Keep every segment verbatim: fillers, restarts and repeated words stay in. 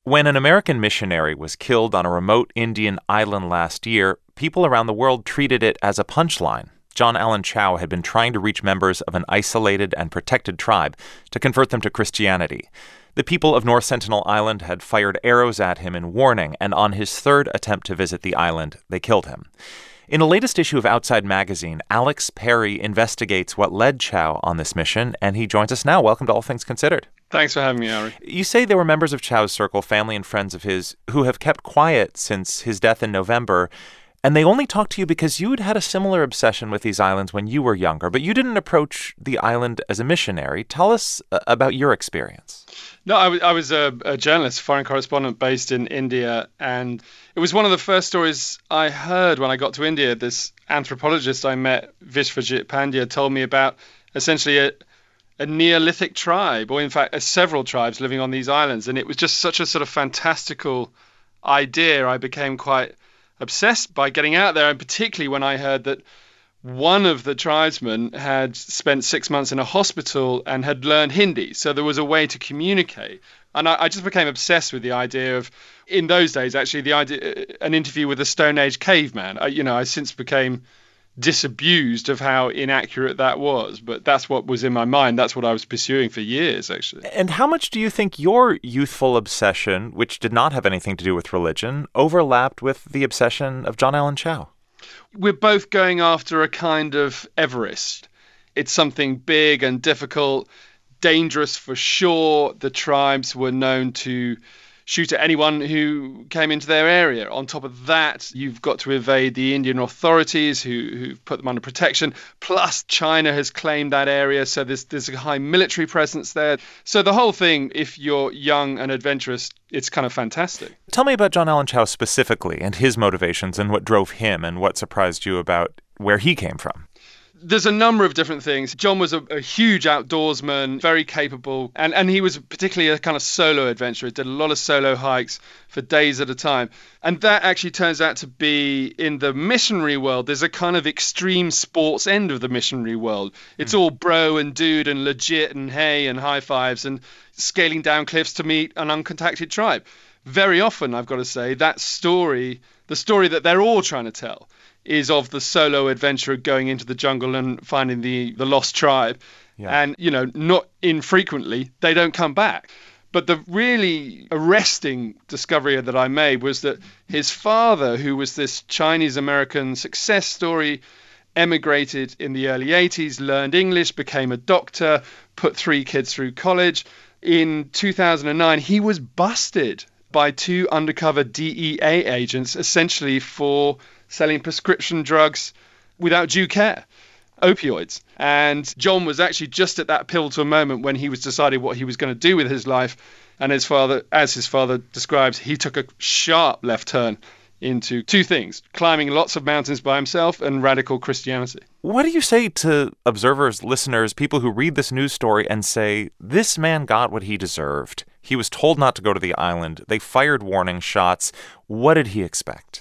When an American missionary was killed on a remote Indian island last year, people around the world treated it as a punchline. John Allen Chau had been trying to reach members of an isolated and protected tribe to convert them to Christianity. The people of North Sentinel Island had fired arrows at him in warning, and on his third attempt to visit the island, they killed him. In the latest issue of Outside Magazine, Alex Perry investigates what led Chau on this mission, and he joins us now. Welcome to All Things Considered. Thanks for having me, Ari. You say there were members of Chau's circle, family and friends of his, who have kept quiet since his death in November, and they only talked to you because you had had a similar obsession with these islands when you were younger, but you didn't approach the island as a missionary. Tell us uh, about your experience. No, I, w- I was a, a journalist, foreign correspondent based in India, and it was one of the first stories I heard when I got to India. This anthropologist I met, Vishwajit Pandya, told me about essentially a, a Neolithic tribe, or in fact, uh, several tribes living on these islands. And it was just such a sort of fantastical idea. I became quite obsessed by getting out there, and particularly when I heard that one of the tribesmen had spent six months in a hospital and had learned Hindi. So there was a way to communicate. And I, I just became obsessed with the idea of, in those days, actually, the idea, an interview with a Stone Age caveman. I, you know, I since became disabused of how inaccurate that was. But that's what was in my mind. That's what I was pursuing for years, actually. And how much do you think your youthful obsession, which did not have anything to do with religion, overlapped with the obsession of John Allen Chau? We're both going after a kind of Everest. It's something big and difficult, dangerous for sure. The tribes were known to shoot at anyone who came into their area. On top of that, you've got to evade the Indian authorities who, who've put them under protection. Plus, China has claimed that area, so there's, there's a high military presence there. So the whole thing, if you're young and adventurous, it's kind of fantastic. Tell me about John Allen Chau specifically and his motivations and what drove him and what surprised you about where he came from. There's a number of different things. John was a, a huge outdoorsman, very capable, and, and he was particularly a kind of solo adventurer. Did a lot of solo hikes for days at a time. And that actually turns out to be, in the missionary world, there's a kind of extreme sports end of the missionary world. It's mm. all bro and dude and legit and hey and high fives and scaling down cliffs to meet an uncontacted tribe. Very often, I've got to say, that story, the story that they're all trying to tell, is of the solo adventurer going into the jungle and finding the, the lost tribe. Yeah. And, you know, not infrequently, they don't come back. But the really arresting discovery that I made was that his father, who was this Chinese-American success story, emigrated in the early eighties, learned English, became a doctor, put three kids through college. In two thousand nine, he was busted by two undercover D E A agents, essentially for selling prescription drugs without due care, opioids. And John was actually just at that pivotal moment when he was deciding what he was going to do with his life. And his father, as his father describes, he took a sharp left turn into two things: climbing lots of mountains by himself and radical Christianity. What do you say to observers, listeners, people who read this news story and say, this man got what he deserved? He was told not to go to the island. They fired warning shots. What did he expect?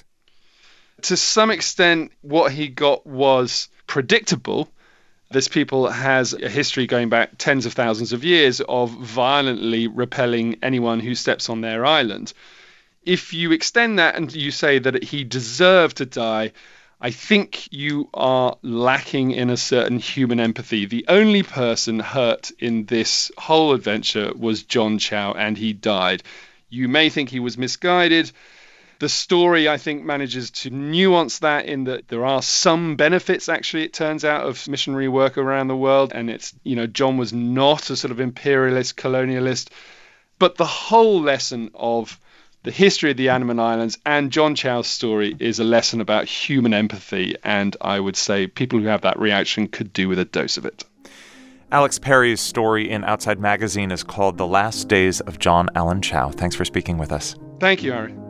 To some extent, what he got was predictable. This people has a history going back tens of thousands of years of violently repelling anyone who steps on their island. If you extend that and you say that he deserved to die, I think you are lacking in a certain human empathy. The only person hurt in this whole adventure was John Chau, and he died. You may think he was misguided. The story, I think, manages to nuance that in that there are some benefits, actually, it turns out, of missionary work around the world. And it's, you know, John was not a sort of imperialist, colonialist. But the whole lesson of the history of the Andaman Islands and John Chau's story is a lesson about human empathy. And I would say people who have that reaction could do with a dose of it. Alex Perry's story in Outside Magazine is called The Last Days of John Allen Chau. Thanks for speaking with us. Thank you, Ari.